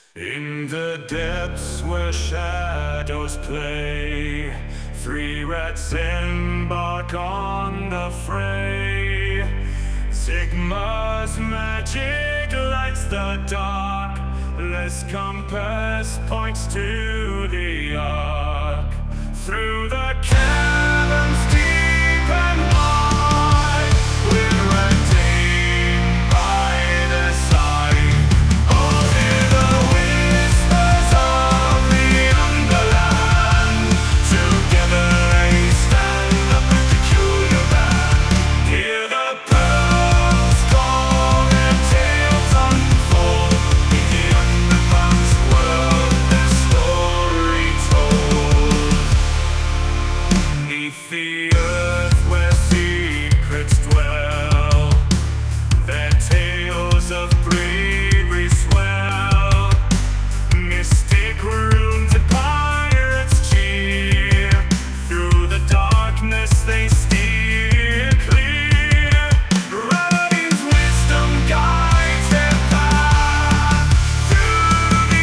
In the depths where shadows play, three rats embark on the fray. Sigma's magic lights the dark, less compass points to the ark. Through the caverns deep and wide, we're redeemed by the sign. Oh, hear the whispers of the underland. Together they stand a peculiar band. Hear the pearls call their tales unfold. In the underpants world, their story told. 'Neath the earth where secrets dwell, their tales of bravery swell. Mystic runes and pirates cheer. Through the darkness they steer clear. Aladdin's wisdom guides their path through the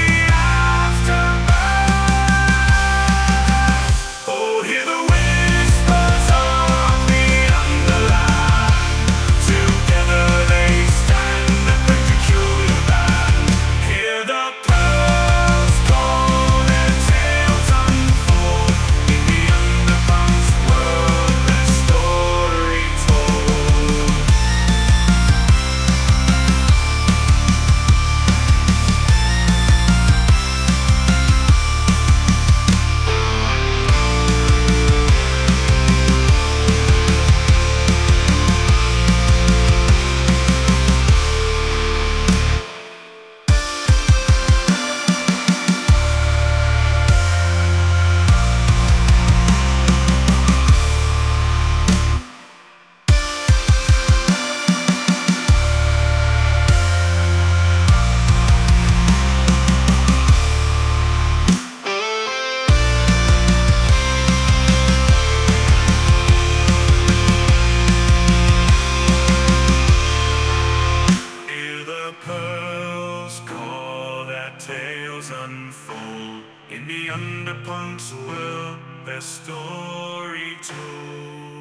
aftermath. Oh, hear the whispers of the underland. Together they stand a peculiar band. Hear the pearls call their tales unfold. In the underpants world, their story told. Hear the pearls call their tales unfold. In the underpants world, their story told.